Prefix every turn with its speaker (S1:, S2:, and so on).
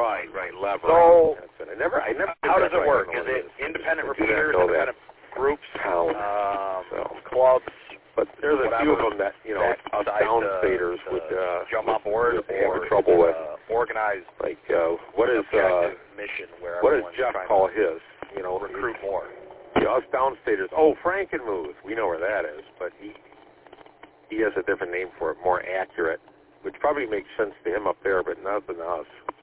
S1: Right, Lever.
S2: So,
S1: I never.
S2: How does it work? Is it independent repeaters, independent groups, clubs?
S1: But there's a few of them that us downstaters would
S2: jump on board
S1: have trouble with.
S2: Organized,
S1: like what is
S2: mission where
S1: what does Jeff call his?
S2: Recruit more.
S1: Us downstaters. Oh, Frankenmuth. We know where that is, but he has a different name for it, more accurate, which probably makes sense to him up there, but nothing to us.